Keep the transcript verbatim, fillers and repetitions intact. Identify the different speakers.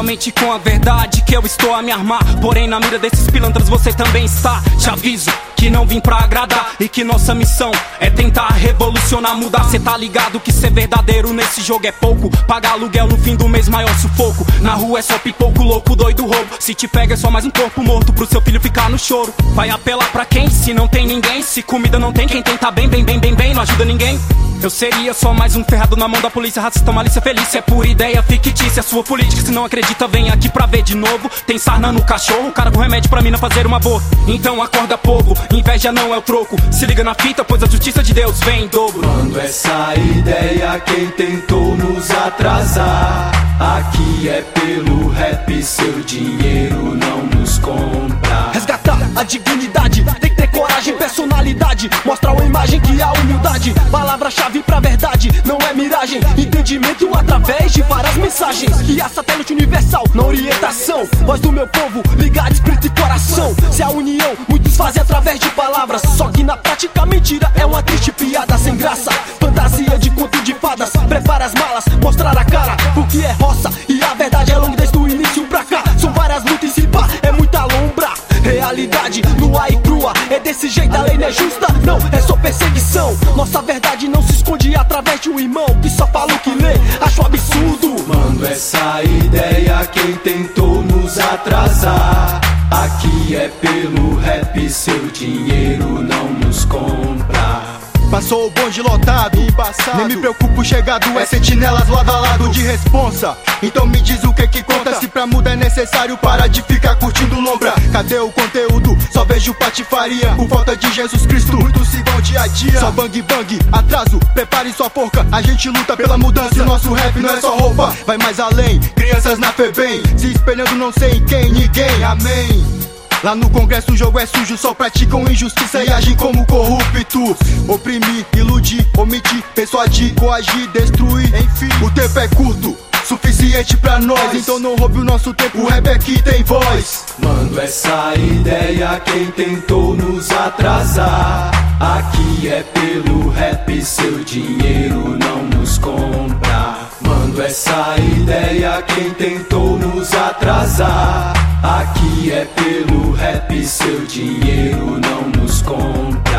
Speaker 1: Somente com a verdade que eu estou a me armar. Porém na mira desses pilantras você também está. Te aviso que não vim pra agradar e que nossa missão é tentar revolucionar, mudar. Cê tá ligado que ser verdadeiro nesse jogo é pouco. Pagar aluguel no fim do mês, maior sufoco. Na rua é só pipoco, louco, doido, roubo. Se te pega é só mais um corpo morto pro seu filho ficar no choro. Vai apelar pra quem? Se não tem ninguém. Se comida não tem, quem tem tá bem, bem, bem, bem, bem. Não ajuda ninguém. Eu seria só mais um ferrado na mão da polícia. Racista, malícia, felícia. É pura ideia fictícia, sua política. Se não acredita, vem aqui pra ver de novo. Tem sarna no cachorro, o cara com remédio pra mina fazer uma boa. Então acorda, povo, inveja não é o troco. Se liga na fita, pois a justiça de Deus vem em dobro.
Speaker 2: Quando essa ideia quem tentou nos atrasar. Aqui é pelo rap, seu dinheiro não nos compra.
Speaker 3: Resgatar a dignidade, tem que ter coragem, personalidade. Mostrar uma imagem que há humildade. Palavra-chave pra verdade, não é miragem. Entendimento através de várias mensagens. E a satélite universal na orientação. Voz do meu povo, ligada, espírito e coração. Se a união, muitos fazem através de palavras. Só que na prática mentira é uma triste piada sem graça. Fantasia de conto de fadas, prepara as malas, mostrar a cara, porque é roça. E a verdade é longa desde o início pra cá. São várias lutas e pá, é muita lombra. Realidade nua e crua, é desse jeito, a lei não é justa, não, é só perseguição. Nossa verdade não se esconde através de um irmão que só fala o que lê, acho absurdo.
Speaker 2: Mando essa ideia quem tentou nos atrasar. Aqui é pelo rap, seu dinheiro não nos compra.
Speaker 4: Passou o bonde lotado, embaçado. Nem me preocupo, chegado é sentinelas lado a lado de responsa. Então me diz o que que conta. Se pra mudar é necessário, para de ficar curtindo lombra. Cadê o conteúdo? Só vejo patifaria. Por falta de Jesus Cristo, muitos se vão dia a dia. Só bang bang, atraso, prepare sua forca. A gente luta pela mudança e o nosso rap não é só roupa. Vai mais além, crianças na FEBEM, se espelhando não sei em quem, ninguém, amém. Lá no Congresso o jogo é sujo, só praticam injustiça e agem como corruptos. Oprimir, iludir, omitir, persuadir, coagir, destruir, enfim. O tempo é curto, suficiente pra nós, então não roube o nosso tempo, o rap aqui tem voz.
Speaker 2: Mando essa ideia quem tentou nos atrasar. Aqui é pelo rap, seu dinheiro não nos compra. Mando essa ideia quem tentou nos atrasar. Aqui é pelo rap, seu dinheiro não nos compra.